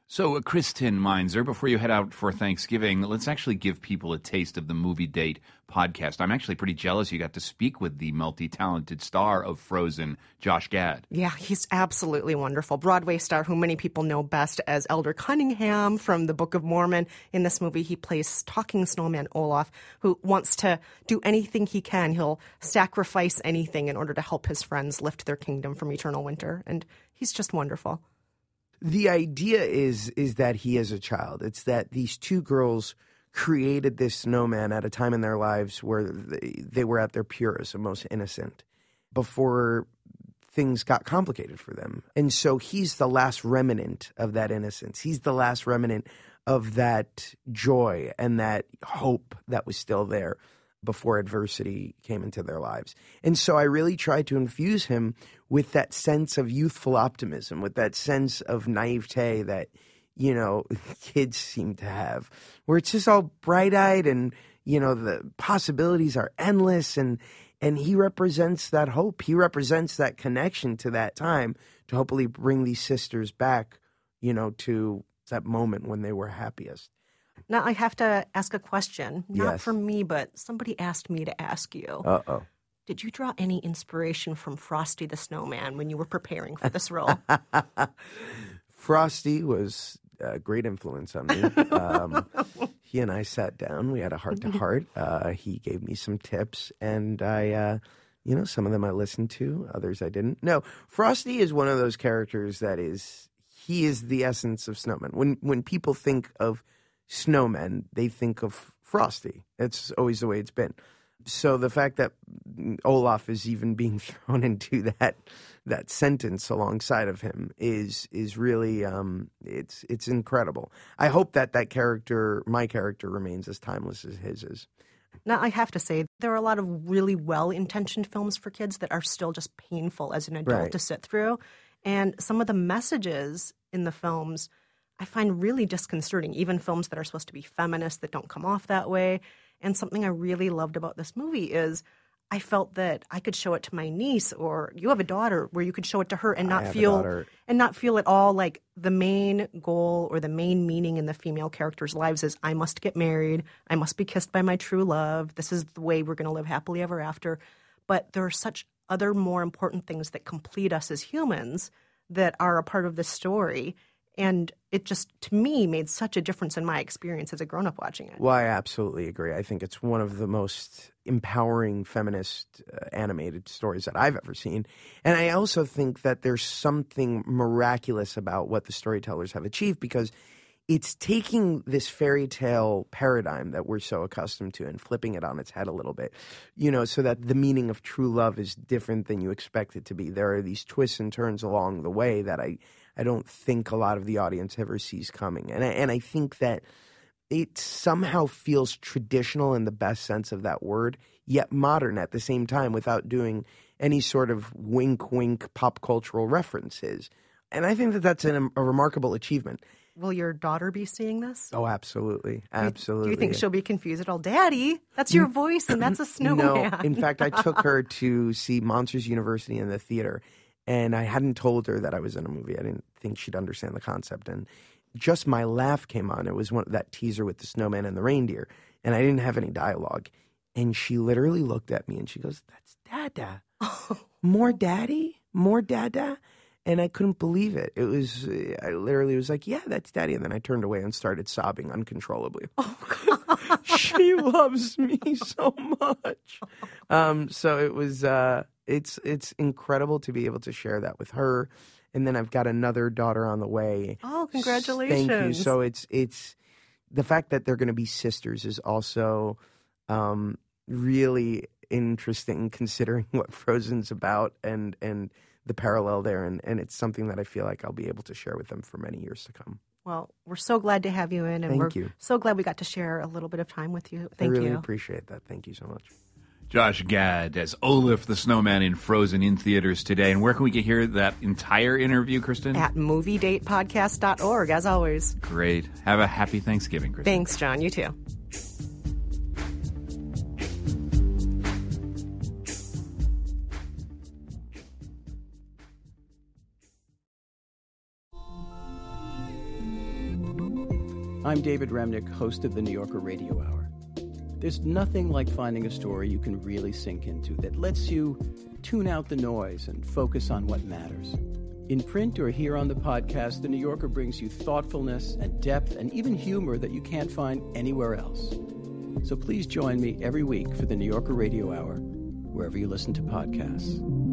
So, Kristen Meinzer, before you head out for Thanksgiving, let's actually give people a taste of the Movie Date podcast. I'm actually pretty jealous you got to speak with the multi-talented star of Frozen, Josh Gad. Yeah, he's absolutely wonderful. Broadway star who many people know best as Elder Cunningham from the Book of Mormon. In this movie, he plays talking snowman Olaf, who wants to do anything he can. He'll sacrifice anything in order to help his friends lift their kingdom from eternal winter. And he's just wonderful. The idea is that he is a child. It's that these two girls created this snowman at a time in their lives where they were at their purest and most innocent before things got complicated for them. And so he's the last remnant of that innocence. He's the last remnant of that joy and that hope that was still there before adversity came into their lives. And so I really tried to infuse him with that sense of youthful optimism, with that sense of naivete that, you know, kids seem to have, where it's just all bright-eyed and, you know, the possibilities are endless, and he represents that hope. He represents that connection to that time to hopefully bring these sisters back, you know, to that moment when they were happiest. Now, I have to ask a question. Not Yes. from me, but somebody asked me to ask you. Uh-oh. Did you draw any inspiration from Frosty the Snowman when you were preparing for this role? Frosty was a great influence on me. He and I sat down. We had a heart-to-heart. He gave me some tips, and I, some of them I listened to, others I didn't. No, Frosty is one of those characters he is the essence of snowmen. When people think of snowmen, they think of Frosty. It's always the way it's been. So the fact that Olaf is even being thrown into that sentence alongside of him is really it's incredible. I hope that character, my character, remains as timeless as his is. Now, I have to say, there are a lot of really well-intentioned films for kids that are still just painful as an adult to sit through. And some of the messages in the films I find really disconcerting, even films that are supposed to be feminist that don't come off that way. And something I really loved about this movie is I felt that I could show it to my niece, or you have a daughter, where you could show it to her and not feel at all like the main goal or the main meaning in the female characters' lives is I must get married, I must be kissed by my true love, this is the way we're going to live happily ever after. But there are such other more important things that complete us as humans that are a part of the story. And it just, to me, made such a difference in my experience as a grown-up watching it. Well, I absolutely agree. I think it's one of the most empowering feminist animated stories that I've ever seen. And I also think that there's something miraculous about what the storytellers have achieved, because it's taking this fairy tale paradigm that we're so accustomed to and flipping it on its head a little bit, so that the meaning of true love is different than you expect it to be. There are these twists and turns along the way that I don't think a lot of the audience ever sees coming. And I think that it somehow feels traditional in the best sense of that word, yet modern at the same time without doing any sort of wink-wink pop cultural references. And I think that that's a remarkable achievement. Will your daughter be seeing this? Oh, absolutely. Absolutely. Do you think she'll be confused at all? Daddy, that's your voice and that's a snowman. No, in fact, I took her to see Monsters University in the theater, and I hadn't told her that I was in a movie. I didn't think she'd understand the concept. And just my laugh came on. It was that teaser with the snowman and the reindeer, and I didn't have any dialogue. And she literally looked at me and she goes, "That's Dada. More daddy? More Dada?" And I couldn't believe it. I literally was like, "Yeah, that's Daddy." And then I turned away and started sobbing uncontrollably. Oh, God. She loves me so much. So it was, it's incredible to be able to share that with her. And then I've got another daughter on the way. Oh, congratulations. Thank you. So it's the fact that they're going to be sisters is also really interesting, considering what Frozen's about and the parallel there, and it's something that I feel like I'll be able to share with them for many years to come. We're so glad to have you in, and Thank you. So glad we got to share a little bit of time with you. Thank you. I really appreciate that. Thank you so much. Josh Gad as Olaf the Snowman in Frozen in theaters today. And where can we get hear that entire interview, Kristen? At moviedatepodcast.org, as always. Great. Have a happy Thanksgiving, Kristen. Thanks, John. You too. I'm David Remnick, host of the New Yorker Radio Hour. There's nothing like finding a story you can really sink into that lets you tune out the noise and focus on what matters. In print or here on the podcast, The New Yorker brings you thoughtfulness and depth and even humor that you can't find anywhere else. So please join me every week for the New Yorker Radio Hour, wherever you listen to podcasts.